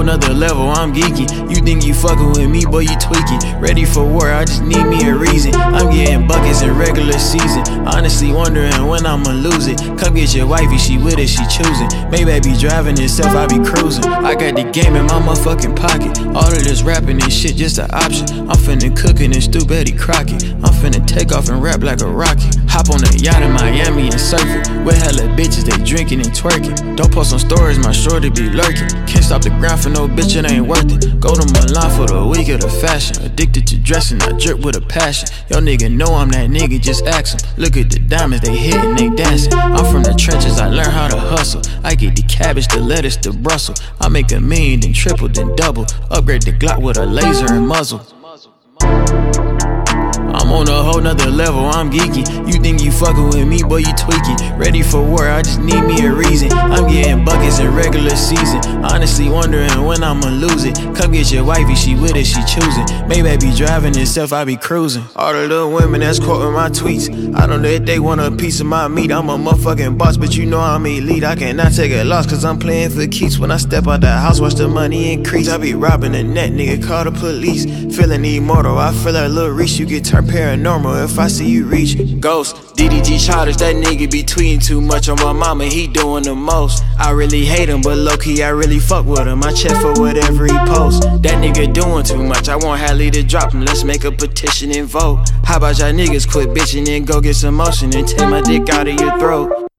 nother level, I'm geeky. You think you fucking with me, boy, you tweaking. Ready for war, I just need me a reason. I'm getting buckets in regular season. Honestly wondering when I'ma lose it. Come get your wifey, she with it, she choosing. Maybe I be driving itself, I be cruising. I got the game in my motherfucking pocket. All of this rapping and shit just an option. I'm finna cookin' and stew Betty Crockett. I'm finna take off and rap like a rocket. Hop on a yacht in Miami and surf it. With hella bitches, they drinking and twerking. Don't post on stories, my shorty be lurking. Can't stop the grind for no bitch, it ain't worth it. Go to Milan for the week of the fashion. Addicted to dressing, I drip with a passion. Yo nigga know I'm that nigga, just ask him. Look at the diamonds, they hitting, they dancing. I'm from the trenches, I learn how to hustle. I get the cabbage, the lettuce, the Brussels. I make a million, then triple, then double. Upgrade the Glock with a laser and muzzle. I'm on a whole nother level, I'm geeky. You think you fucking with me, boy, you tweaking. Ready for war, I just need me a reason. I'm getting buckets in regular season. Honestly wondering when I'ma lose it. Come get your wifey, she with it, she choosing. Maybe I be driving itself, I be cruising. All the little women that's quoting my tweets, I don't know if they want a piece of my meat. I'm a motherfucking boss, but you know I'm elite. I cannot take a loss, cause I'm playing for keeps. When I step out the house, watch the money increase. I be robbing the net, nigga, call the police. Feeling immortal, I feel like Lil Reese. You get turned paranormal if I see you reach. Ghost, DDG Childish, that nigga be tweeting too much on my mama, he doing the most. I really hate him, but low-key I really fuck with him. I check for whatever he posts. That nigga doing too much, I want Halle to drop him. Let's make a petition and vote. How about y'all niggas quit bitching and go get some motion and take my dick out of your throat?